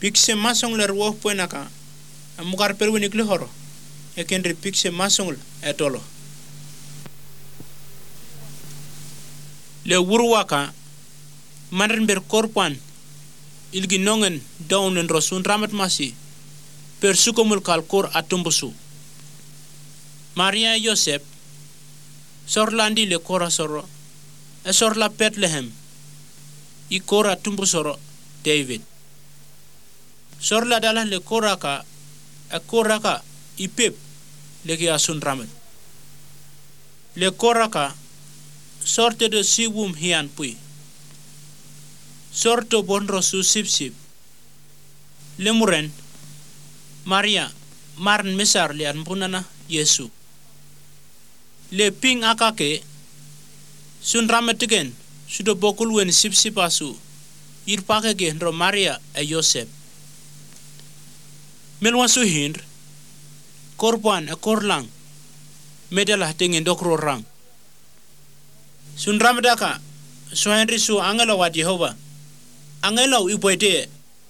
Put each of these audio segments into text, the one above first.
Pikse masong le ruo puenaka amukar perwinik le horo ekenri pikse masong etolo le wurwaka manren ber korpan ilgi nongen daunen rosun ramat masi per sukomul kalkor atumbusu Maria Yosef sorlandi le kora soro sorla Bethlehem i kora tumbusoro David sorla dalah le koraka ipep legi asun ramat le koraka sorte de siwum hian pui sorto bonro su sip lemuren Maria marn mesar le anpunana Yesu le ping akake sun ramat again sudo bokul wen sip asu irpake ge ro Maria e Yosef melwa su hindr korban e korlang medela tengen dokro rang sun ramadaka so henry su angelo wa Jehova angelo iboite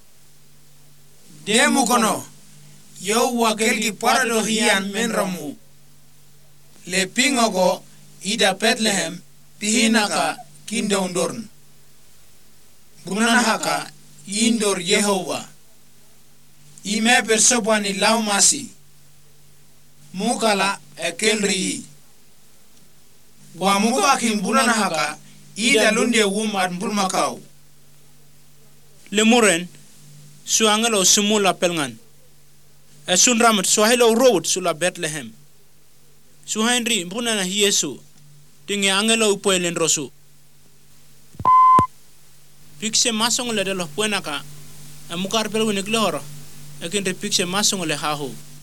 demu kono yo wa kelgi parado hian menramu le pingogo ida Bethlehem pihinaka kindondorn bunanahaka indor Yehova ime persobani laumasi mukala ekelri wa muka kimbulana haka ida lunde wumat bulmakau lemuren su angelo sumula pelngan sun ramat so hello road sula Bethlehem su henry bunana Yesu tinge angelo upoelen rosu pikse masong le de los puenaka amukar pelwene gloro ekin repikse masong le haho